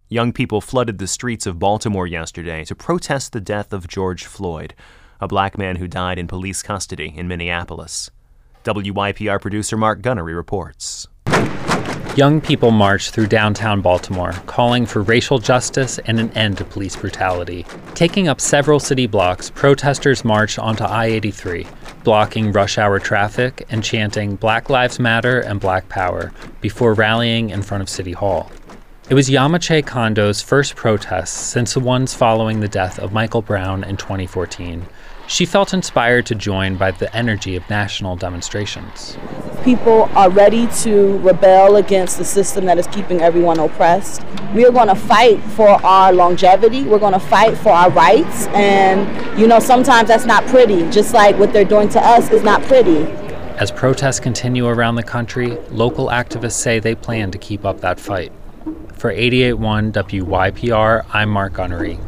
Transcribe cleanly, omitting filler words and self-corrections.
Young people flooded the streets of Baltimore yesterday to protest the death of George Floyd, a black man who died in police custody in Minneapolis. WYPR producer Mark Gunnery reports. Young people marched through downtown Baltimore, calling for racial justice and an end to police brutality. Taking up several city blocks, protesters marched onto I-83, blocking rush hour traffic and chanting Black Lives Matter and Black Power before rallying in front of City Hall. It was Yamache Kondo's first protest since the ones following the death of Michael Brown in 2014. She felt inspired to join by the energy of national demonstrations. People are ready to rebel against the system that is keeping everyone oppressed. We are going to fight for our longevity. We're going to fight for our rights. And, sometimes that's not pretty. Just like what they're doing to us is not pretty. As protests continue around the country, local activists say they plan to keep up that fight. For 88.1 WYPR, I'm Mark Gunnery.